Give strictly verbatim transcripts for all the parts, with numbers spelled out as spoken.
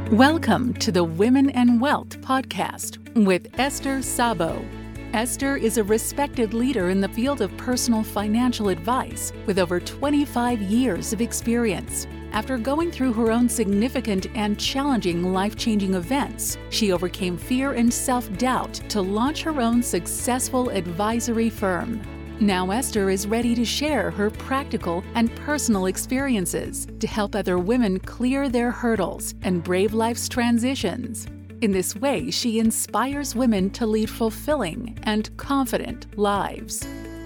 Welcome to the Women and Wealth podcast with Esther Sabo. Esther is a respected leader in the field of personal financial advice with over twenty-five years of experience. After going through her own significant and challenging life-changing events, she overcame fear and self-doubt to launch her own successful advisory firm. Now Esther is ready to share her practical and personal experiences to help other women clear their hurdles and brave life's transitions. In this way, she inspires women to lead fulfilling and confident lives.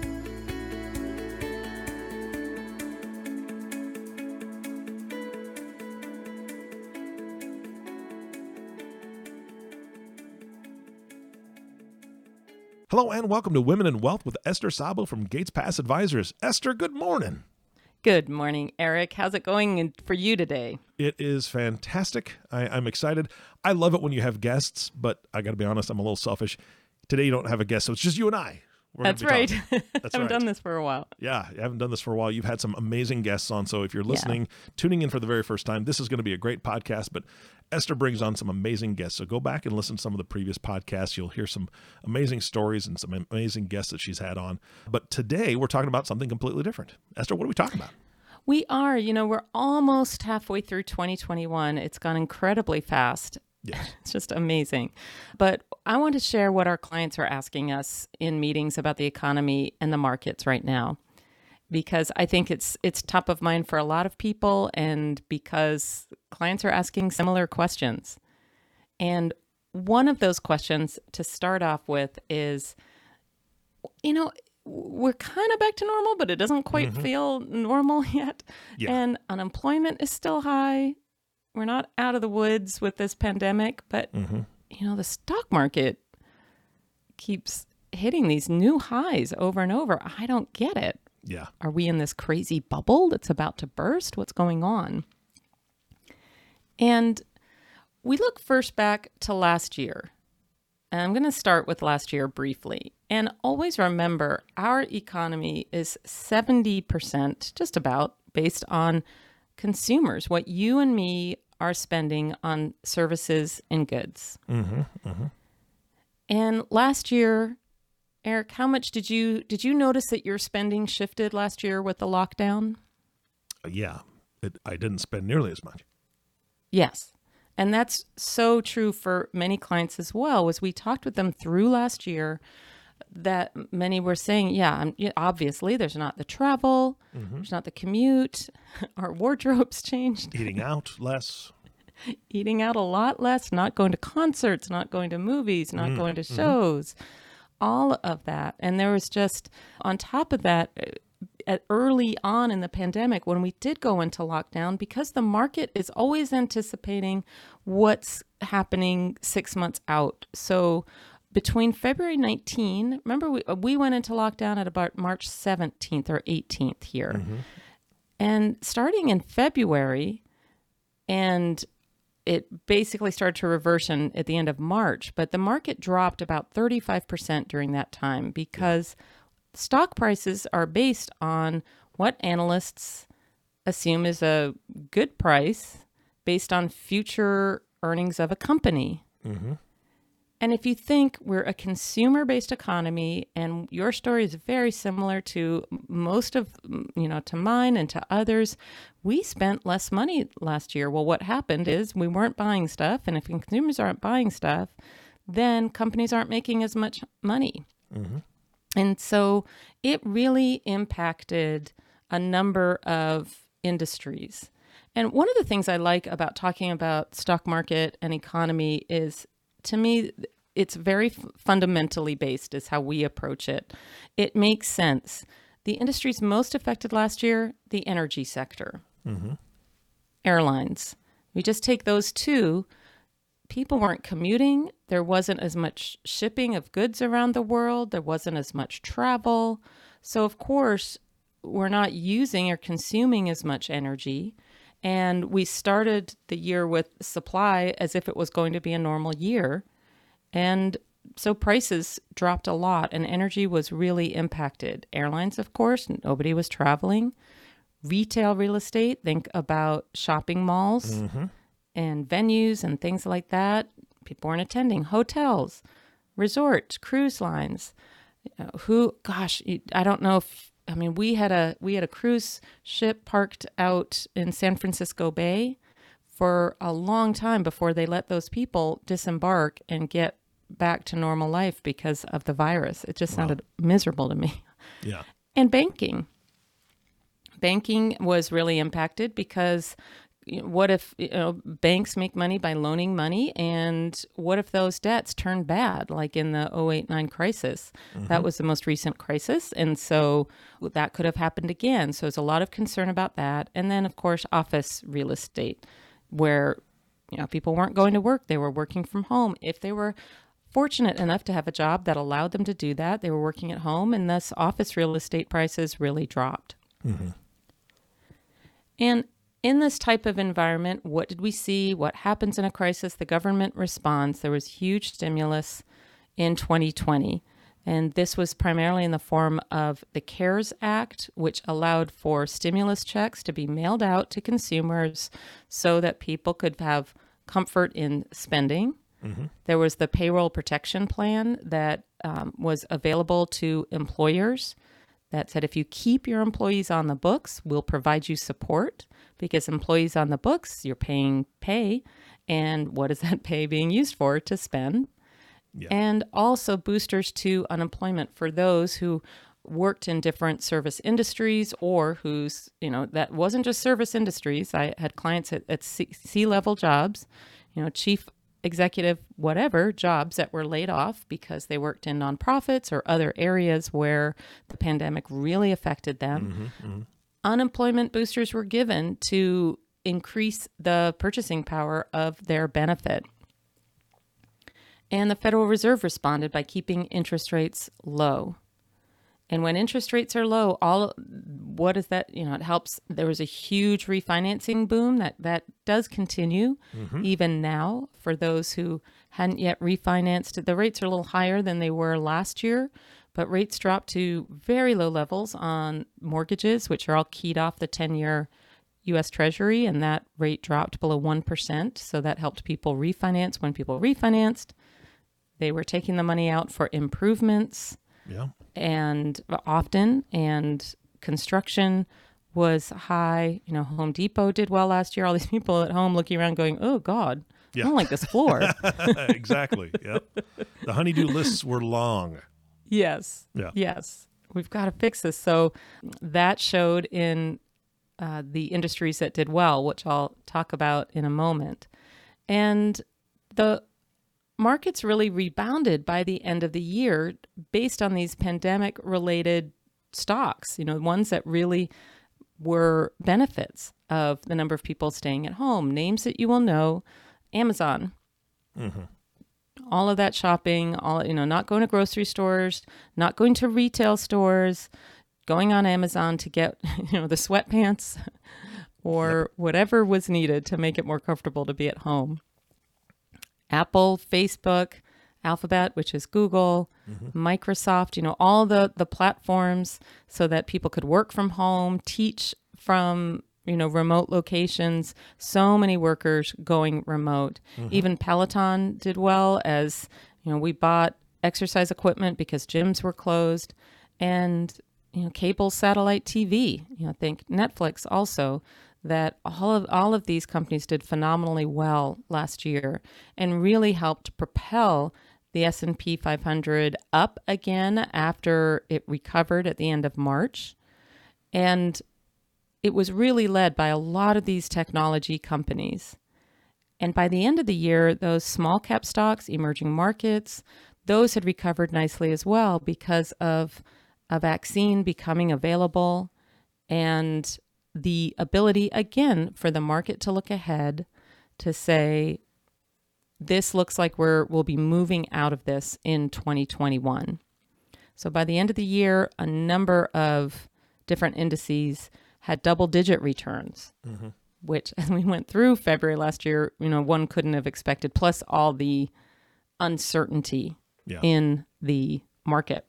Hello and welcome to Women in Wealth with Esther Sabo from Gates Pass Advisors. Esther, good morning. Good morning, Eric. How's it going for you today? It is fantastic. I, I'm excited. I love it when you have guests, but I got to be honest, I'm a little selfish. Today you don't have a guest, so it's just you and I. We're That's right. I That's haven't right. done this for a while. Yeah, you haven't done this for a while. You've had some amazing guests on, so if you're listening, yeah. tuning in for the very first time, this is going to be a great podcast, but Esther brings on some amazing guests. So go back and listen to some of the previous podcasts. You'll hear some amazing stories and some amazing guests that she's had on. But today we're talking about something completely different. Esther, what are we talking about? We are. You know, we're almost halfway through twenty twenty-one. It's gone incredibly fast. Yes. It's just amazing. But I want to share what our clients are asking us in meetings about the economy and the markets right now, because I think it's it's top of mind for a lot of people, and because clients are asking similar questions. And one of those questions to start off with is, you know, we're kind of back to normal, but it doesn't quite mm-hmm. feel normal yet. Yeah. And unemployment is still high. We're not out of the woods with this pandemic, but, mm-hmm. you know, the stock market keeps hitting these new highs over and over. I don't get it. Yeah. Are we in this crazy bubble that's about to burst? What's going on? And we look first back to last year. And I'm going to start with last year briefly. And always remember, our economy is seventy percent, just about, based on consumers, what you and me are spending on services and goods. Mm-hmm, mm-hmm. And last year, Eric, how much did you did you notice that your spending shifted last year with the lockdown? Yeah, it, I didn't spend nearly as much. Yes. And that's so true for many clients as well. As we talked with them through last year, that many were saying, yeah, obviously there's not the travel, mm-hmm. there's not the commute, our wardrobes changed. Eating out less. Eating out a lot less, not going to concerts, not going to movies, not mm-hmm. going to shows, mm-hmm. all of that. And there was just, on top of that, at early on in the pandemic, when we did go into lockdown, because the market is always anticipating what's happening six months out. So between February nineteenth, remember we, we went into lockdown at about March seventeenth or eighteenth here. Mm-hmm. And starting in February, and it basically started to reverse in, at the end of March, but the market dropped about thirty-five percent during that time because yeah. stock prices are based on what analysts assume is a good price based on future earnings of a company. Mm-hmm. And if you think we're a consumer-based economy, and your story is very similar to most of, you know, to mine and to others, we spent less money last year. Well, what happened is we weren't buying stuff, and if consumers aren't buying stuff, then companies aren't making as much money. Mm-hmm. And so it really impacted a number of industries. And one of the things I like about talking about stock market and economy is, to me, it's very f- fundamentally based is how we approach it. It makes sense. The industries most affected last year, the energy sector, mm-hmm. airlines. We just take those two. People weren't commuting. There wasn't as much shipping of goods around the world. There wasn't as much travel. So, of course, we're not using or consuming as much energy. And we started the year with supply as if it was going to be a normal year. And so prices dropped a lot and energy was really impacted. Airlines, of course, nobody was traveling. Retail real estate, think about shopping malls. Mm-hmm. and venues and things like that, people weren't attending. Hotels, resorts, cruise lines. You know, who, gosh, I don't know if, I mean, we had a we had a cruise ship parked out in San Francisco Bay for a long time before they let those people disembark and get back to normal life because of the virus. It just wow. sounded miserable to me. Yeah. And banking. Banking was really impacted because you know, what if you know, banks make money by loaning money, and what if those debts turn bad, like in the oh eight nine crisis? Mm-hmm. That was the most recent crisis, and so that could have happened again. So there's a lot of concern about that. And then, of course, office real estate, where you know people weren't going to work; they were working from home. If they were fortunate enough to have a job that allowed them to do that, they were working at home, and thus office real estate prices really dropped. Mm-hmm. And in this type of environment, what did we see? What happens in a crisis? The government responds. There was huge stimulus in twenty twenty. And this was primarily in the form of the CARES Act, which allowed for stimulus checks to be mailed out to consumers so that people could have comfort in spending. Mm-hmm. There was the payroll protection plan that um, was available to employers that said, if you keep your employees on the books, we'll provide you support, because employees on the books, you're paying pay. And what is that pay being used for? To spend. Yeah. And also boosters to unemployment for those who worked in different service industries or whose, you know, that wasn't just service industries. I had clients at, at C- C-level jobs, you know, chief executive, whatever jobs that were laid off because they worked in nonprofits or other areas where the pandemic really affected them. Mm-hmm, mm-hmm. Unemployment boosters were given to increase the purchasing power of their benefit. And the Federal Reserve responded by keeping interest rates low. And when interest rates are low, all what is that? You know, it helps. There was a huge refinancing boom that, that does continue mm-hmm. even now for those who hadn't yet refinanced. The rates are a little higher than they were last year, but rates dropped to very low levels on mortgages, which are all keyed off the ten-year U S Treasury, and that rate dropped below one percent. So that helped people refinance. When people refinanced, they were taking the money out for improvements. Yeah. And often, and construction was high. You know, Home Depot did well last year. All these people at home looking around going, oh, God, yeah. I don't like this floor. Exactly. Yep. The honeydew lists were long. Yes. Yeah. Yes. We've got to fix this. So that showed in uh, the industries that did well, which I'll talk about in a moment. And the markets really rebounded by the end of the year based on these pandemic-related stocks, you know, ones that really were benefits of the number of people staying at home. Names that you will know, Amazon. Mm-hmm. All of that shopping, all you know, not going to grocery stores, not going to retail stores, going on Amazon to get, you know, the sweatpants or yep. whatever was needed to make it more comfortable to be at home. Apple, Facebook, Alphabet, which is Google, mm-hmm. Microsoft, you know, all the, the platforms so that people could work from home, teach from, you know, remote locations, so many workers going remote. Mm-hmm. Even Peloton did well as, you know, we bought exercise equipment because gyms were closed, and, you know, cable satellite T V, you know, think Netflix also, that all of all of these companies did phenomenally well last year and really helped propel the S and P five hundred up again after it recovered at the end of March. And it was really led by a lot of these technology companies. And by the end of the year, those small cap stocks, emerging markets, those had recovered nicely as well because of a vaccine becoming available and the ability, again, for the market to look ahead to say, this looks like we're, we'll be moving out of this in twenty twenty-one. So by the end of the year, a number of different indices had double-digit returns, mm-hmm. which, as we went through February last year, you know, one couldn't have expected, plus all the uncertainty yeah. in the market.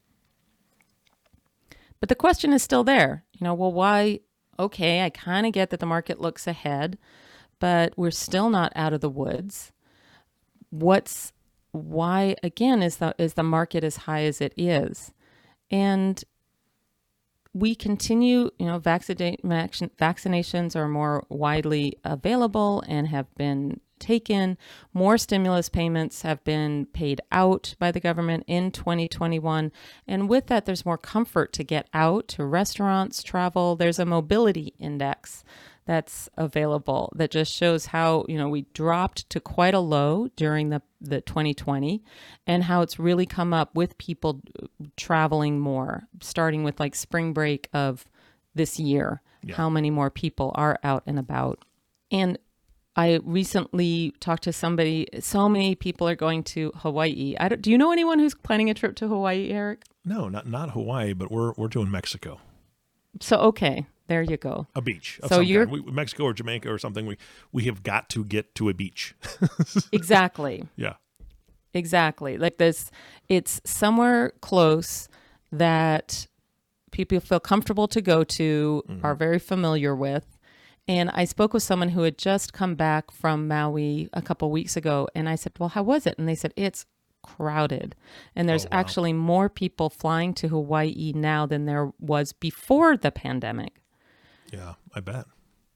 But the question is still there. You know, well, why... Okay, I kind of get that the market looks ahead, but we're still not out of the woods. What's why again is the is the market as high as it is, and we continue. You know, vaccina- vaccinations are more widely available and have been taken. More stimulus payments have been paid out by the government in twenty twenty-one. And with that, there's more comfort to get out to restaurants, travel. There's a mobility index that's available that just shows how, you know, we dropped to quite a low during the, the twenty twenty and how it's really come up with people traveling more, starting with like spring break of this year, yeah. How many more people are out and about. And I recently talked to somebody, so many people are going to Hawaii. I don't, do you know anyone who's planning a trip to Hawaii, Eric? No, not not Hawaii, but we're we're doing Mexico. So, okay, there you go. A beach of so some you're kind. We, Mexico or Jamaica or something. We, we have got to get to a beach. Exactly. Yeah. Exactly. Like this, it's somewhere close that people feel comfortable to go to, mm-hmm. are very familiar with. And I spoke with someone who had just come back from Maui a couple weeks ago. And I said, well, how was it? And they said, it's crowded. And there's oh, wow. actually more people flying to Hawaii now than there was before the pandemic. Yeah, I bet.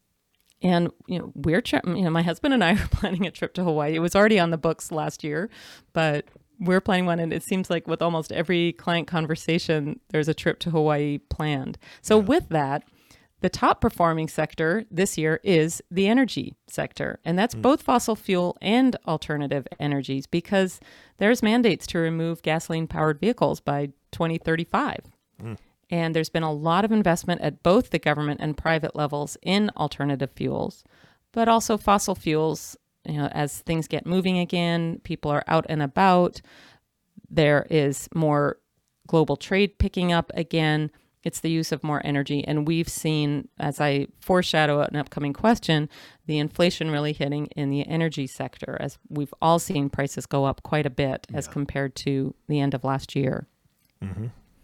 And, you know, we're, tri- you know, my husband and I are planning a trip to Hawaii. It was already on the books last year, but we're planning one. And it seems like with almost every client conversation, there's a trip to Hawaii planned. So yeah. with that, the top performing sector this year is the energy sector, and that's mm. both fossil fuel and alternative energies because there's mandates to remove gasoline-powered vehicles by twenty thirty-five. Mm. And there's been a lot of investment at both the government and private levels in alternative fuels, but also fossil fuels. You know, as things get moving again, people are out and about. There is more global trade picking up again. It's the use of more energy. And we've seen, as I foreshadow an upcoming question, the inflation really hitting in the energy sector, as we've all seen prices go up quite a bit yeah. as compared to the end of last year. Mm-hmm.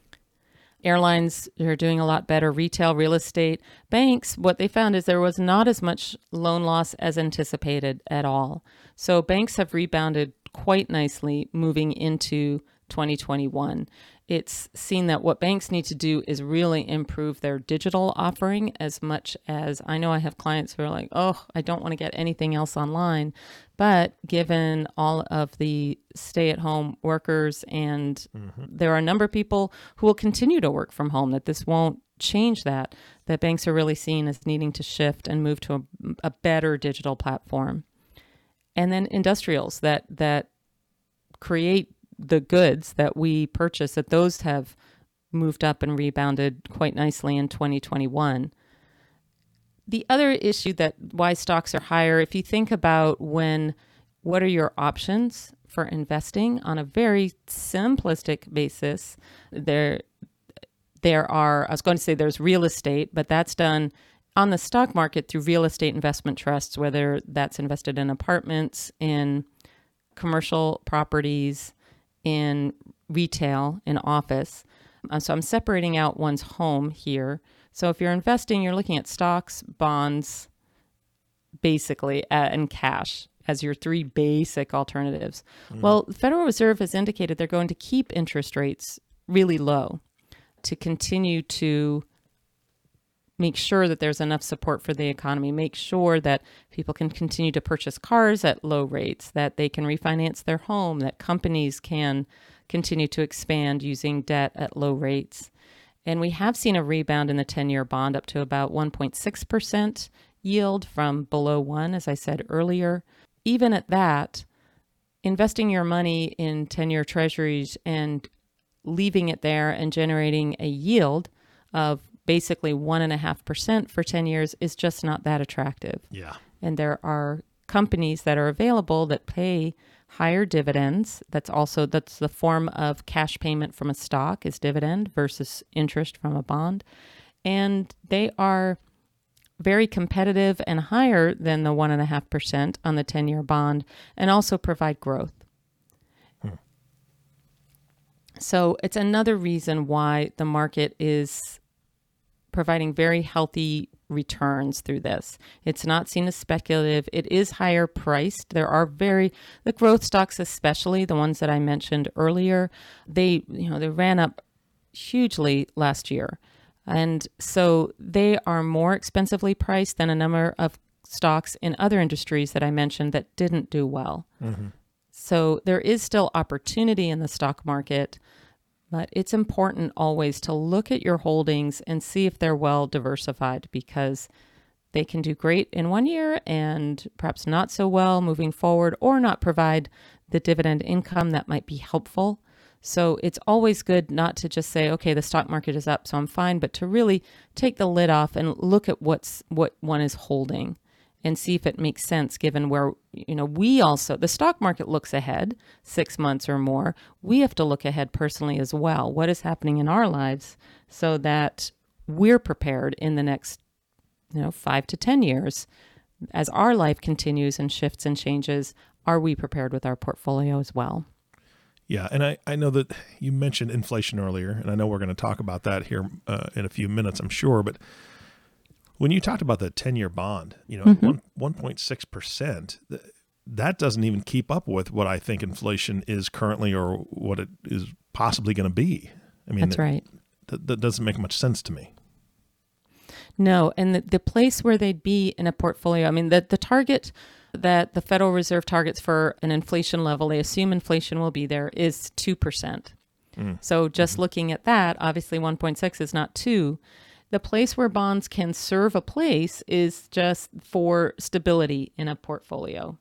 Airlines are doing a lot better. Retail, real estate, banks, what they found is there was not as much loan loss as anticipated at all. So banks have rebounded quite nicely moving into twenty twenty-one. It's seen that what banks need to do is really improve their digital offering as much as I know I have clients who are like, oh, I don't want to get anything else online. But given all of the stay-at-home workers and mm-hmm. there are a number of people who will continue to work from home, that this won't change that, that banks are really seen as needing to shift and move to a, a better digital platform. And then industrials that that create the goods that we purchase, that those have moved up and rebounded quite nicely in twenty twenty-one. The other issue that why stocks are higher, if you think about when, what are your options for investing on a very simplistic basis, there, there are, I was going to say there's real estate, but that's done on the stock market through real estate investment trusts, whether that's invested in apartments, in commercial properties, in retail, in office. Uh, so I'm separating out one's home here. So if you're investing, you're looking at stocks, bonds, basically, uh, and cash as your three basic alternatives. Mm. Well, the Federal Reserve has indicated they're going to keep interest rates really low to continue to make sure that there's enough support for the economy, make sure that people can continue to purchase cars at low rates, that they can refinance their home, that companies can continue to expand using debt at low rates. And we have seen a rebound in the ten-year bond up to about one point six percent yield from below one, as I said earlier. Even at that, investing your money in ten-year treasuries and leaving it there and generating a yield of basically one and a half percent for ten years is just not that attractive. Yeah. And there are companies that are available that pay higher dividends. That's also, that's the form of cash payment from a stock is dividend versus interest from a bond. And they are very competitive and higher than the one and a half percent on the ten-year bond and also provide growth. Hmm. So it's another reason why the market is providing very healthy returns through this. It's not seen as speculative. It is higher priced. There are very, the growth stocks, especially the ones that I mentioned earlier, they, you know, they ran up hugely last year. And so they are more expensively priced than a number of stocks in other industries that I mentioned that didn't do well. Mm-hmm. So there is still opportunity in the stock market, but it's important always to look at your holdings and see if they're well diversified, because they can do great in one year and perhaps not so well moving forward, or not provide the dividend income that might be helpful. So it's always good not to just say, okay, the stock market is up, so I'm fine, but to really take the lid off and look at what's what one is holding and see if it makes sense given where, you know, we also, the stock market looks ahead six months or more. We have to look ahead personally as well. What is happening in our lives so that we're prepared in the next, you know, five to ten years. As our life continues and shifts and changes, are we prepared with our portfolio as well? Yeah, and I, I know that you mentioned inflation earlier, and I know we're going to talk about that here uh, in a few minutes, I'm sure, but when you talked about the ten-year bond, you know, mm-hmm. one point six percent, that doesn't even keep up with what I think inflation is currently or what it is possibly going to be. I mean, that's right. That, that doesn't make much sense to me. No, and the, the place where they'd be in a portfolio, I mean, the, the target that the Federal Reserve targets for an inflation level, they assume inflation will be there, is two percent. Mm. So just mm-hmm. looking at that, obviously one point six is not two. The place where bonds can serve a place is just for stability in a portfolio.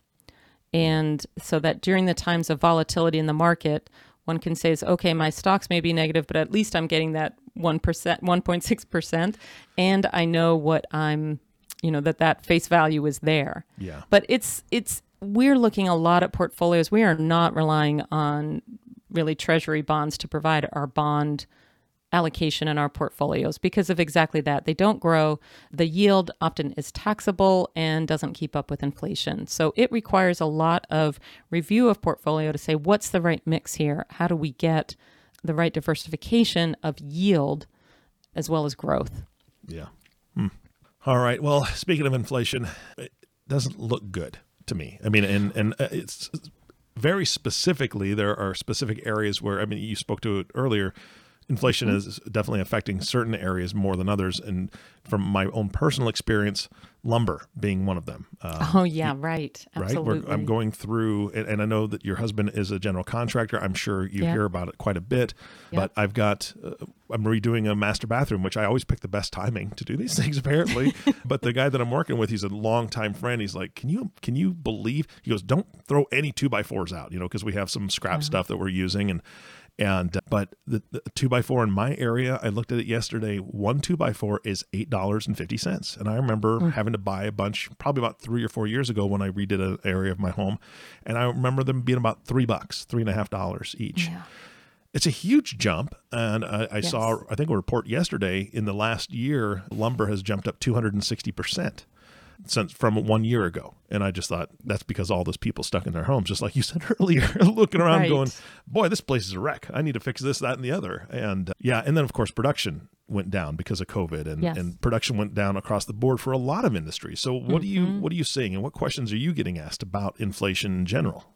And so that during the times of volatility in the market, one can say, is, okay, my stocks may be negative, but at least I'm getting that one percent, one point six percent. And I know what I'm, you know, that that face value is there. Yeah. But it's, it's, we're looking a lot at portfolios. We are not relying on really treasury bonds to provide our bond allocation in our portfolios because of exactly that. They don't grow. The yield often is taxable and doesn't keep up with inflation. So it requires a lot of review of portfolio to say, what's the right mix here? How do we get the right diversification of yield as well as growth? Yeah. Hmm. All right. Well, speaking of inflation, it doesn't look good to me. I mean, and, and it's very specifically, there are specific areas where, I mean, you spoke to it earlier, inflation mm-hmm. is definitely affecting certain areas more than others. And from my own personal experience, lumber being one of them. Um, oh, yeah, right. Absolutely. Right. We're, I'm going through, and, and I know that your husband is a general contractor. I'm sure you yeah. hear about it quite a bit. Yeah. But I've got, uh, I'm redoing a master bathroom, which I always pick the best timing to do these things, apparently. But the guy that I'm working with, he's a longtime friend. He's like, can you can you believe? He goes, don't throw any two by fours out, you know, because we have some scrap uh-huh. stuff that we're using. And And, uh, but the, the two by four in my area, I looked at it yesterday, one two by four is eight dollars and fifty cents. And I remember mm. having to buy a bunch probably about three or four years ago when I redid an area of my home. And I remember them being about three bucks, three and a half dollars each. Yeah. It's a huge jump. And I, I yes. saw, I think a report yesterday, in the last year, lumber has jumped up two hundred sixty percent. Since from one year ago. And I just thought that's because all those people stuck in their homes, just like you said earlier, looking around right. going, boy, this place is a wreck. I need to fix this, that, and the other. And uh, yeah. And then of course, production went down because of COVID and, yes. and production went down across the board for a lot of industries. So what mm-hmm. do you, what are you seeing and what questions are you getting asked about inflation in general?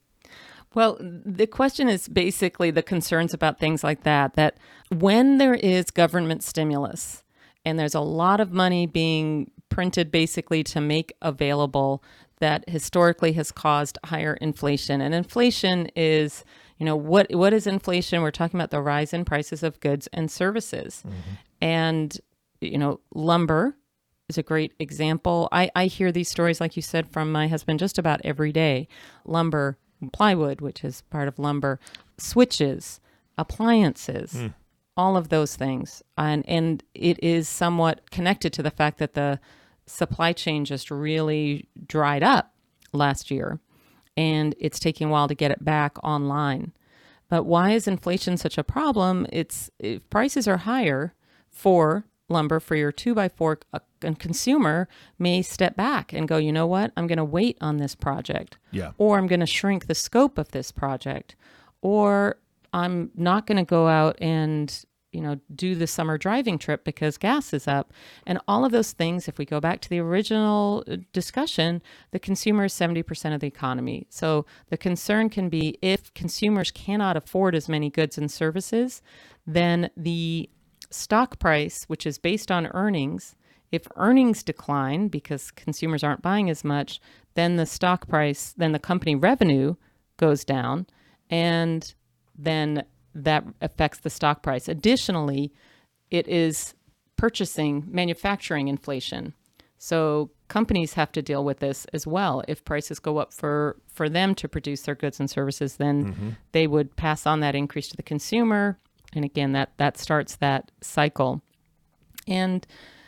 Well, the question is basically the concerns about things like that, that when there is government stimulus and there's a lot of money being printed basically to make available, that historically has caused higher inflation. And inflation is, you know, what what is inflation? We're talking about the rise in prices of goods and services. Mm-hmm. And, you know, lumber is a great example. I, I hear these stories, like you said, from my husband just about every day. Lumber, plywood, which is part of lumber, switches, appliances, mm. all of those things. And, and it is somewhat connected to the fact that the supply chain just really dried up last year, and it's taking a while to get it back online. But why is inflation such a problem? It's if prices are higher for lumber for your two by four, a, a consumer may step back and go, you know what, I'm going to wait on this project, yeah, or I'm going to shrink the scope of this project, or I'm not going to go out and you know, do the summer driving trip because gas is up. And all of those things, if we go back to the original discussion, the consumer is seventy percent of the economy. So the concern can be if consumers cannot afford as many goods and services, then the stock price, which is based on earnings, if earnings decline because consumers aren't buying as much, then the stock price, then the company revenue goes down, and then that affects the stock price. Additionally, it is purchasing, manufacturing inflation. So companies have to deal with this as well. If prices go up for, for them to produce their goods and services, then mm-hmm. they would pass on that increase to the consumer. And again, that, that starts that cycle. And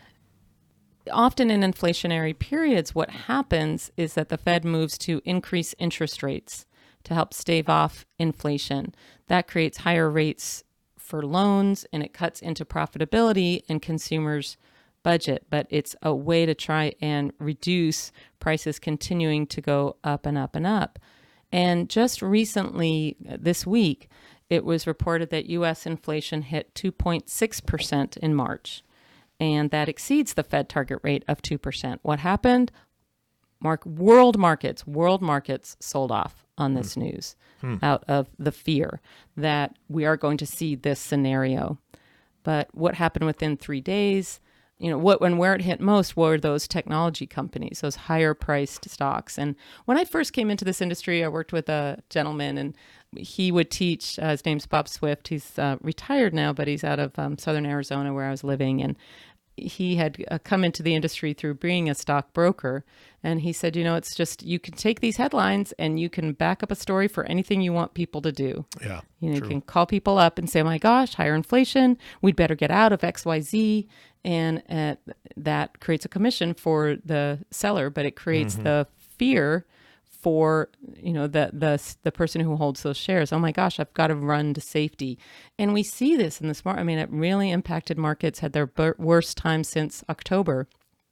often in inflationary periods, what happens is that the Fed moves to increase interest rates to help stave off inflation. That creates higher rates for loans, and it cuts into profitability and consumers' budget. But it's a way to try and reduce prices continuing to go up and up and up. And just recently, this week, it was reported that U S inflation hit two point six percent in March. And that exceeds the Fed target rate of two percent. What happened? Mark, world markets, world markets sold off on this hmm. news hmm. out of the fear that we are going to see this scenario. But what happened within three days? You know, what and where it hit most were those technology companies, those higher priced stocks. And when I first came into this industry, I worked with a gentleman, and he would teach. Uh, his name's Bob Swift. He's uh, retired now, but he's out of um, Southern Arizona, where I was living. And he had uh, come into the industry through being a stockbroker. And he said, you know, it's just, you can take these headlines and you can back up a story for anything you want people to do. Yeah. You know, true. You can call people up and say, oh my gosh, higher inflation, we'd better get out of X Y Z. And uh, that creates a commission for the seller, but it creates mm-hmm. the fear for, you know, the, the the person who holds those shares. Oh my gosh, I've got to run to safety. And we see this in the market. I mean, it really impacted markets, had their b- worst time since October.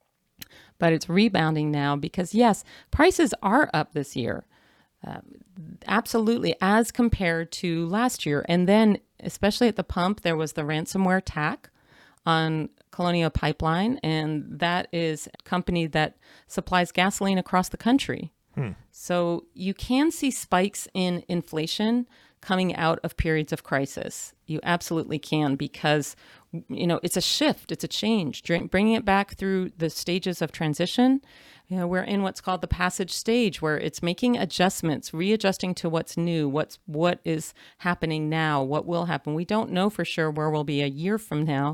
But it's rebounding now because, yes, prices are up this year. Uh, absolutely, as compared to last year. And then, especially at the pump, there was the ransomware attack on Colonial Pipeline, and that is a company that supplies gasoline across the country. Hmm. So you can see spikes in inflation coming out of periods of crisis. You absolutely can, because, you know, it's a shift, it's a change. Bringing it back through the stages of transition, you know, we're in what's called the passage stage, where it's making adjustments, readjusting to what's new, what's what is happening now, what will happen. We don't know for sure where we'll be a year from now,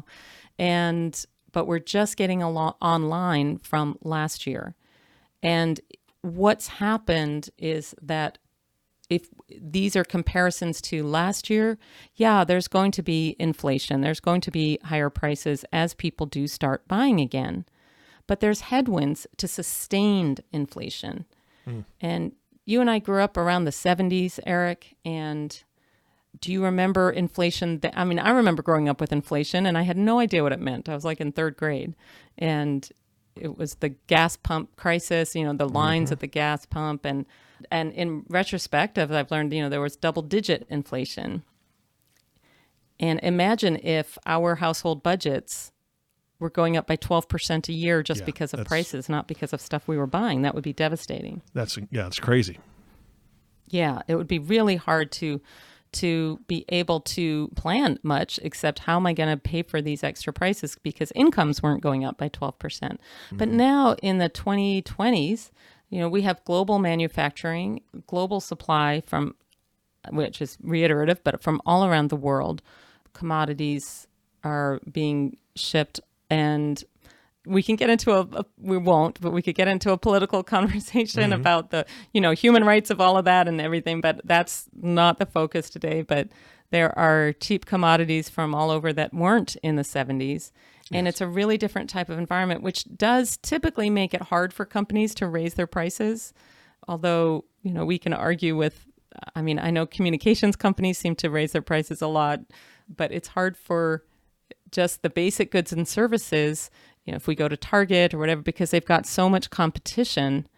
and but we're just getting a lot online from last year. And what's happened is that if these are comparisons to last year, yeah, there's going to be inflation. There's going to be higher prices as people do start buying again. But there's headwinds to sustained inflation. Mm. And you and I grew up around the seventies, Eric, and do you remember inflation? That, I mean, I remember growing up with inflation, and I had no idea what it meant. I was like in third grade, and it was the gas pump crisis, you know, the lines mm-hmm. at the gas pump. And and in retrospect, as I've learned, you know, there was double digit inflation. And imagine if our household budgets were going up by twelve percent a year just yeah, because of prices, not because of stuff we were buying. That would be devastating. That's, yeah, it's crazy. Yeah, it would be really hard to to be able to plan much, except how am I going to pay for these extra prices, because incomes weren't going up by twelve percent. Mm-hmm. But now in the twenty twenties, you know, we have global manufacturing, global supply from, which is reiterative, but from all around the world. Commodities are being shipped, and we can get into a, a we won't, but we could get into a political conversation mm-hmm. about the, you know, human rights of all of that and everything, but that's not the focus today. But there are cheap commodities from all over that weren't in the seventies. And yes. It's a really different type of environment, which does typically make it hard for companies to raise their prices. Although, you know, we can argue with, I mean, I know communications companies seem to raise their prices a lot, but it's hard for just the basic goods and services, you know, if we go to Target or whatever, because they've got so much competition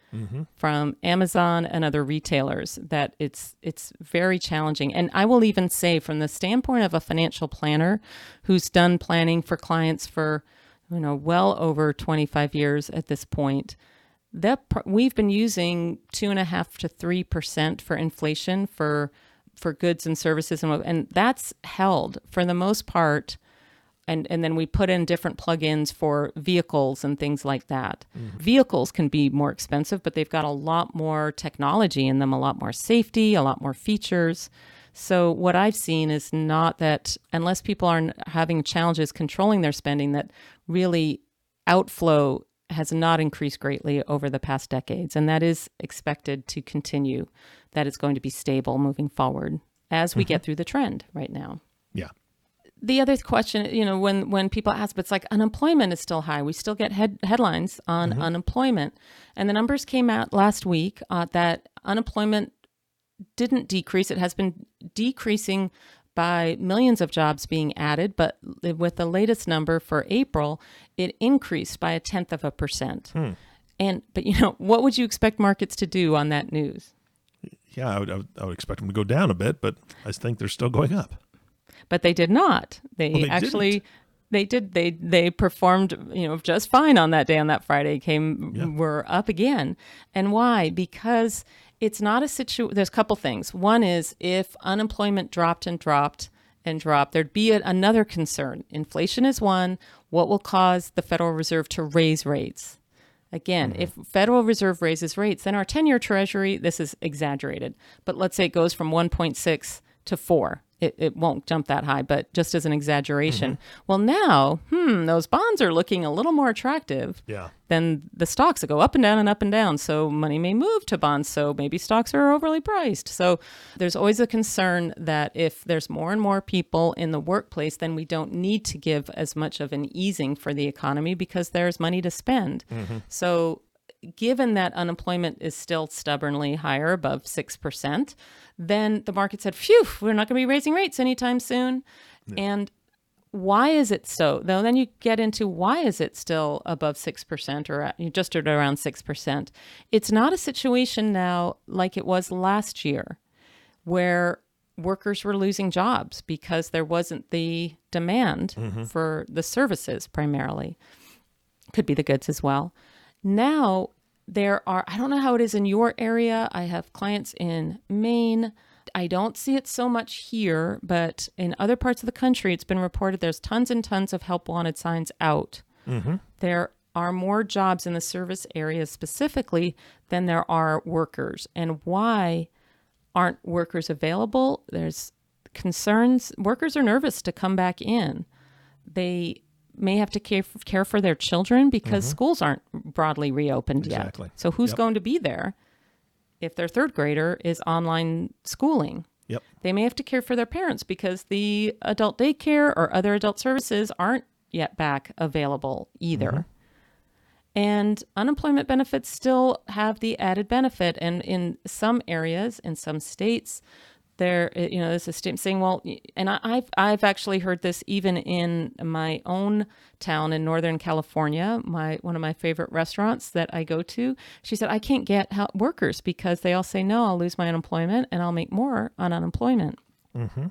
mm-hmm. from Amazon and other retailers that it's it's very challenging. And I will even say, from the standpoint of a financial planner who's done planning for clients for, you know, well over twenty-five years at this point, that we've been using two and a half to three percent for inflation for for goods and services, and and that's held for the most part. And and then we put in different plugins for vehicles and things like that. Mm-hmm. Vehicles can be more expensive, but they've got a lot more technology in them, a lot more safety, a lot more features. So what I've seen is not that, unless people are having challenges controlling their spending, that really outflow has not increased greatly over the past decades. And that is expected to continue. That it's going to be stable moving forward as we mm-hmm. get through the trend right now. Yeah. The other question, you know, when, when people ask, but it's like unemployment is still high. We still get head, headlines on mm-hmm. unemployment. And the numbers came out last week uh, that unemployment didn't decrease. It has been decreasing by millions of jobs being added. But with the latest number for April, it increased by a tenth of a percent. Hmm. And but, you know, what would you expect markets to do on that news? Yeah, I would, I would, I would expect them to go down a bit, but I think they're still going up. But they did not. They, well, they actually, didn't. they did. They they performed, you know, just fine on that day. On that Friday, came yeah. were up again. And why? Because it's not a situation. There's a couple things. One is if unemployment dropped and dropped and dropped, there'd be a, another concern. Inflation is one. What will cause the Federal Reserve to raise rates? Again, mm-hmm. if Federal Reserve raises rates, then our ten-year Treasury, this is exaggerated, but let's say it goes from one point six to four. It, it won't jump that high, but just as an exaggeration. Mm-hmm. Well, now, hmm, those bonds are looking a little more attractive yeah. than the stocks that go up and down and up and down. So money may move to bonds. So maybe stocks are overly priced. So there's always a concern that if there's more and more people in the workplace, then we don't need to give as much of an easing for the economy because there's money to spend. Mm-hmm. So given that unemployment is still stubbornly higher, above six percent, then the market said, phew, we're not going to be raising rates anytime soon. Yeah. And why is it so? Though then you get into why is it still above six percent or just at around six percent? It's not a situation now like it was last year where workers were losing jobs because there wasn't the demand mm-hmm. for the services primarily. Could be the goods as well. Now, there are, I don't know how it is in your area. I have clients in Maine. I don't see it so much here, but in other parts of the country, it's been reported there's tons and tons of help wanted signs out. Mm-hmm. There are more jobs in the service areas specifically than there are workers. And why aren't workers available? There's concerns. Workers are nervous to come back in. They may have to care, care for their children because mm-hmm. schools aren't broadly reopened exactly. yet. So who's yep. going to be there if their third grader is online schooling? Yep. They may have to care for their parents because the adult daycare or other adult services aren't yet back available either. Mm-hmm. And unemployment benefits still have the added benefit. And in some areas, in some states, there, you know, there's a statement saying, well, and I, I've I've actually heard this even in my own town in Northern California, my one of my favorite restaurants that I go to. She said, I can't get help workers because they all say, no, I'll lose my unemployment and I'll make more on unemployment. Mm-hmm.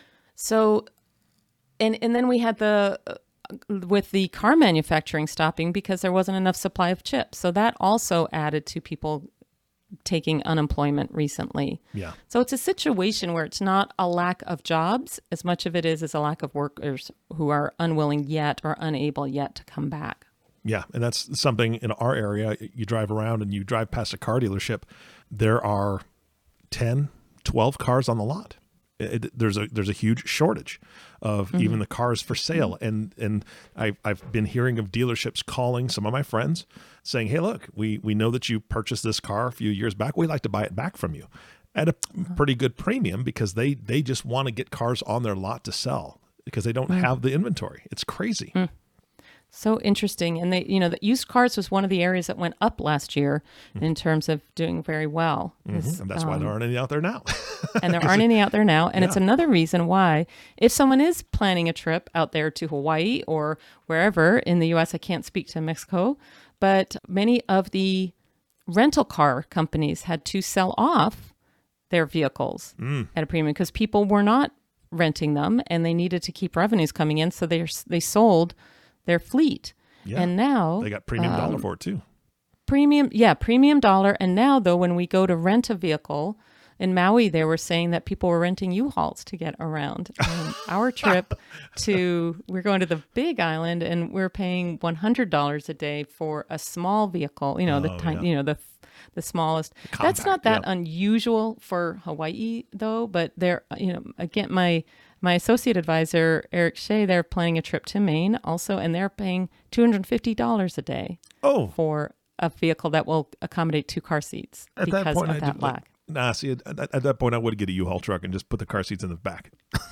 So, and and then we had the, uh, with the car manufacturing stopping because there wasn't enough supply of chips. So that also added to people taking unemployment recently. Yeah. So it's a situation where it's not a lack of jobs as much of it is as a lack of workers who are unwilling yet or unable yet to come back. Yeah. And that's something in our area. You drive around and you drive past a car dealership. There are ten, twelve cars on the lot. It, it, there's a there's a huge shortage of mm-hmm. even the cars for sale. Mm-hmm. And and I, I've been hearing of dealerships calling some of my friends saying, hey, look, we, we know that you purchased this car a few years back. We'd like to buy it back from you at a mm-hmm. pretty good premium because they, they just want to get cars on their lot to sell because they don't mm-hmm. have the inventory. It's crazy. Mm. So interesting. And they, you know, the used cars was one of the areas that went up last year mm-hmm. in terms of doing very well. Mm-hmm. And that's um, why there aren't any out there now. and there aren't any out there now. And yeah. it's another reason why if someone is planning a trip out there to Hawaii or wherever in the U S, I can't speak to Mexico, but many of the rental car companies had to sell off their vehicles Mm. at a premium because people were not renting them and they needed to keep revenues coming in. So they they sold their fleet. Yeah. And now They got premium um, dollar for it too. Premium, yeah, premium dollar. And now, though, when we go to rent a vehicle in Maui, they were saying that people were renting U-Hauls to get around. And our trip to, we're going to the Big Island, and we're paying one hundred dollars a day for a small vehicle. You know, the Oh, tiny, yeah. you know, the the smallest. Compact, That's not that yeah. unusual for Hawaii, though. But they're, you know, again, my my associate advisor Eric Shea, they're planning a trip to Maine also, and they're paying two hundred fifty dollars a day Oh, for a vehicle that will accommodate two car seats at because that point, of I that did, like, lack. nah, see, at, at, at that point, I would get a U-Haul truck and just put the car seats in the back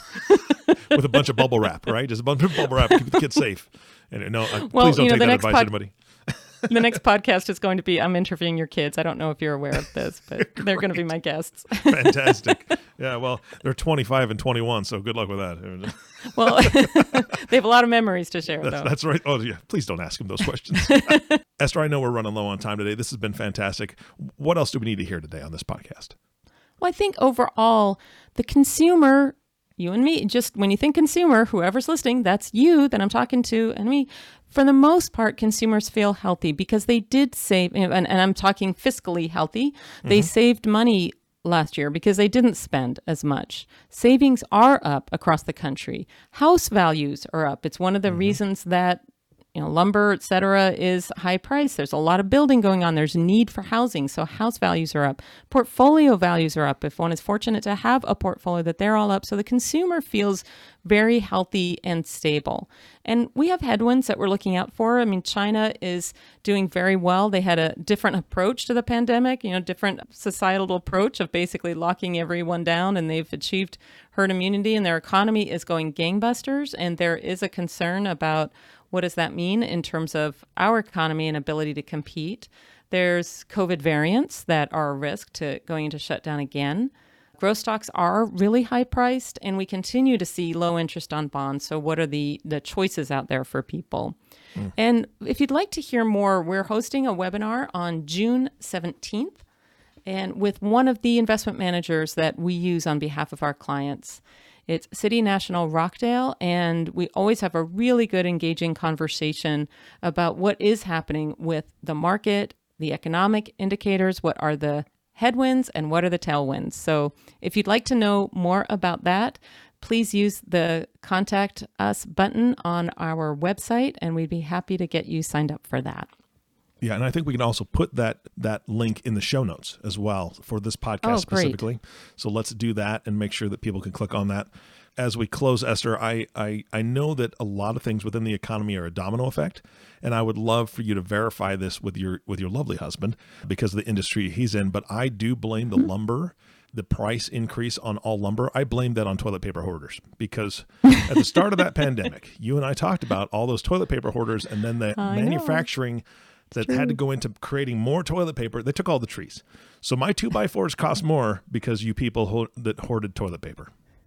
with a bunch of bubble wrap, right? Just a bunch of bubble wrap to keep the kids safe. And no, uh, Well, please don't you know, take the that next advice, pod- anybody. The next podcast is going to be, I'm interviewing your kids. I don't know if you're aware of this, but they're going to be my guests. Fantastic. Yeah, well, they're twenty-five and twenty-one, so good luck with that. Well, they have a lot of memories to share, That's, though. that's right. Oh, yeah. Please don't ask him those questions. Esther, I know we're running low on time today. This has been fantastic. What else do we need to hear today on this podcast? Well, I think overall, the consumer, you and me, just when you think consumer, whoever's listening, that's you that I'm talking to and me. For the most part, consumers feel healthy because they did save, and, and I'm talking fiscally healthy. They Mm-hmm. saved money last year because they didn't spend as much. Savings are up across the country. House values are up. It's one of the Mm-hmm. reasons that you know, lumber, et cetera, is high price. There's a lot of building going on. There's need for housing. So house values are up. Portfolio values are up. If one is fortunate to have a portfolio, that they're all up. So the consumer feels very healthy and stable. And we have headwinds that we're looking out for. I mean, China is doing very well. They had a different approach to the pandemic, you know, different societal approach of basically locking everyone down, and they've achieved herd immunity, and their economy is going gangbusters. And there is a concern about what does that mean in terms of our economy and ability to compete? There's COVID variants that are a risk to going into shutdown again. Growth stocks are really high priced, and we continue to see low interest on bonds. So what are the, the choices out there for people? Mm. And if you'd like to hear more, we're hosting a webinar on June seventeenth, and with one of the investment managers that we use on behalf of our clients. It's City National Rockdale, and we always have a really good, engaging conversation about what is happening with the market, the economic indicators, what are the headwinds, and what are the tailwinds. So if you'd like to know more about that, please use the Contact Us button on our website, and we'd be happy to get you signed up for that. Yeah, and I think we can also put that that link in the show notes as well for this podcast Oh, specifically. So let's do that and make sure that people can click on that. As we close, Esther, I, I I know that a lot of things within the economy are a domino effect, and I would love for you to verify this with your with your lovely husband because of the industry he's in. But I do blame the lumber, the price increase on all lumber. I blame that on toilet paper hoarders because at the start of that pandemic, you and I talked about all those toilet paper hoarders, and then the I know. manufacturing that True. had to go into creating more toilet paper. They took all the trees. So my two by fours cost more because you people ho- that hoarded toilet paper.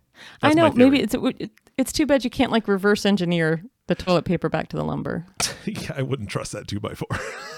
I That's know, my theory. maybe it's it's too bad you can't like reverse engineer the toilet paper back to the lumber. Yeah, I wouldn't trust that two by four.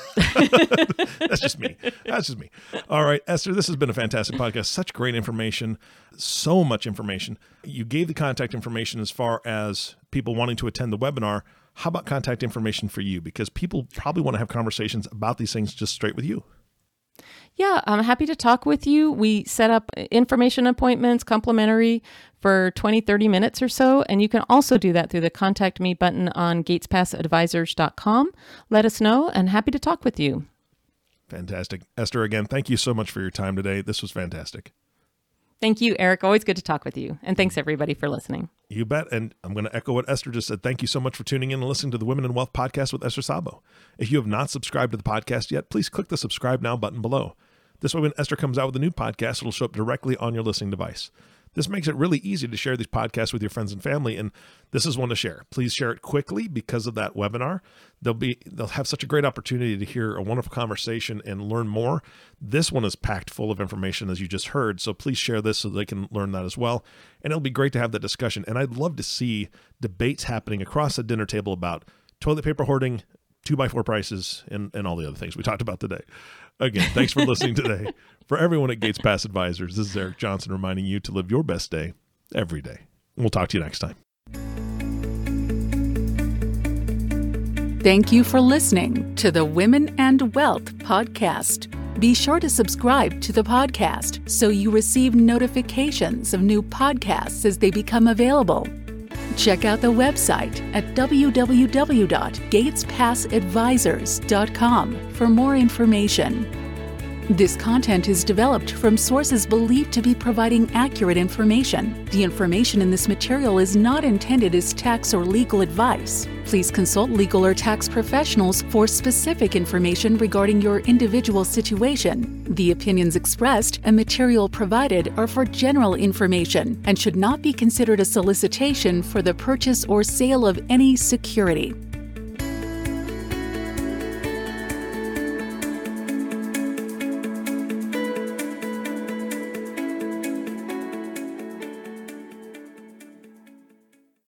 That's just me. That's just me. All right, Esther, this has been a fantastic podcast. Such great information, so much information. You gave the contact information as far as people wanting to attend the webinar. How about contact information for you? Because people probably want to have conversations about these things just straight with you. Yeah, I'm happy to talk with you. We set up information appointments, complimentary, for twenty, thirty minutes or so. And you can also do that through the Contact Me button on gates pass advisors dot com. Let us know, and happy to talk with you. Fantastic. Esther, again, thank you so much for your time today. This was fantastic. Thank you, Eric. Always good to talk with you. And thanks, everybody, for listening. You bet. And I'm going to echo what Esther just said. Thank you so much for tuning in and listening to the Women in Wealth podcast with Esther Sabo. If you have not subscribed to the podcast yet, please click the subscribe now button below. This way, when Esther comes out with a new podcast, it'll show up directly on your listening device. This makes it really easy to share these podcasts with your friends and family, and this is one to share. Please share it quickly because of that webinar. They'll be they'll have such a great opportunity to hear a wonderful conversation and learn more. This one is packed full of information, as you just heard, so please share this so they can learn that as well. And it'll be great to have that discussion. And I'd love to see debates happening across the dinner table about toilet paper hoarding, two by four prices, and, and all the other things we talked about today. Again, thanks for listening today. For everyone at Gates Pass Advisors, this is Eric Johnson reminding you to live your best day every day. We'll talk to you next time. Thank you for listening to the Women and Wealth podcast. Be sure to subscribe to the podcast so you receive notifications of new podcasts as they become available. Check out the website at w w w dot gates pass advisors dot com for more information. This content is developed from sources believed to be providing accurate information. The information in this material is not intended as tax or legal advice. Please consult legal or tax professionals for specific information regarding your individual situation. The opinions expressed and material provided are for general information and should not be considered a solicitation for the purchase or sale of any security.